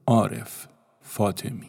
عارف فاطمی.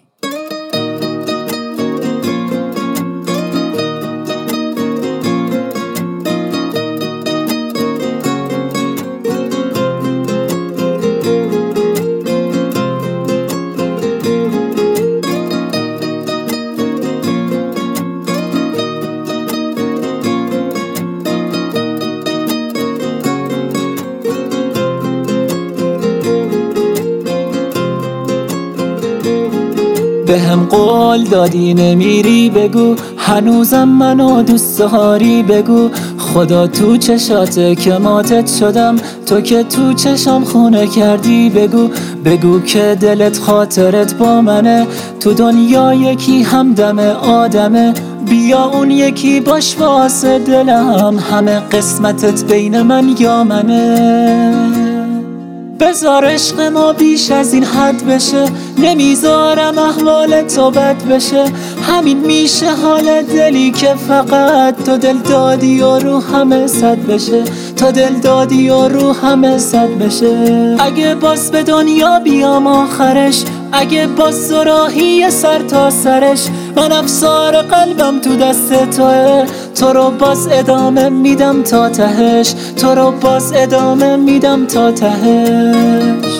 به هم قول دادی نمیری بگو، هنوزم منو دوست داری بگو. خدا تو چشاته که ماتت شدم، تو که تو چشام خونه کردی بگو. بگو که دلت خاطرت با منه، تو دنیا یکی همدم آدمه. بیا اون یکی باش واسه دلم، همه قسمتت بین من یا منه. بذار عشق ما بیش از این حد بشه، نمیذارم احوال تو بد بشه. همین میشه حال دلی که فقط تو دل دادی و رو همه صد بشه، تو دل دادی و رو همه صد بشه. اگه باز به دنیا بیام آخرش، اگه باز راهی سر تا سرش، من افسار قلبم تو دست توه. تو رو باز ادامه میدم تا تهش، تو رو باز ادامه میدم تا تهش.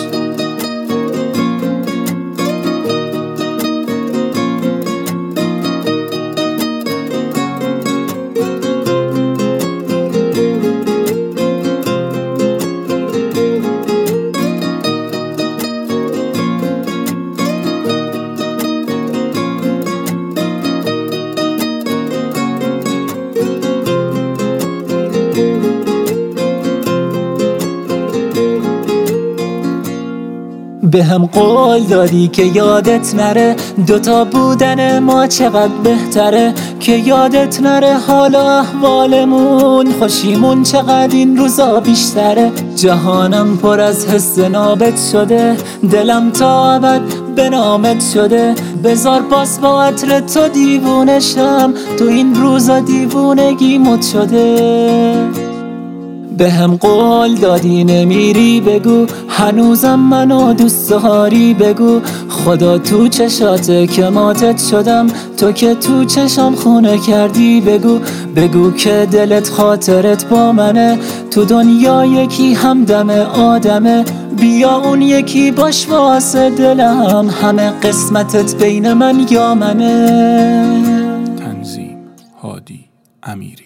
به هم قول دادی که یادت نره، دوتا بودن ما چقدر بهتره. که یادت نره حالا احوالمون، خوشیمون چقدر این روزا بیشتره. جهانم پر از حس نابت شده، دلم تا ابد به نامت شده. بذار باز با عطر تو دیوونشم، تو این روزا دیوونگی مد شده. به هم قول دادی نمیری بگو، هنوزم منو دوست داری بگو. خدا تو چشاته که ماتت شدم، تو که تو چشام خونه کردی بگو. بگو که دلت خاطرت با منه، تو دنیا یکی همدم آدمه. بیا اون یکی باش واسه دلم، همه قسمتت بین من یا منه. تنظیم هادی امیری.